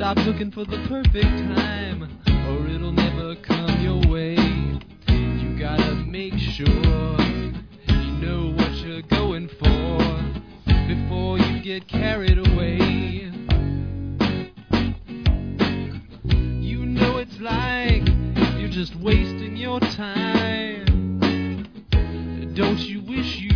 stop looking for the perfect time, or it'll never come your way. You gotta make sure you know what you're going for before you get carried away. You know it's like you're just wasting your time. Don't you wish you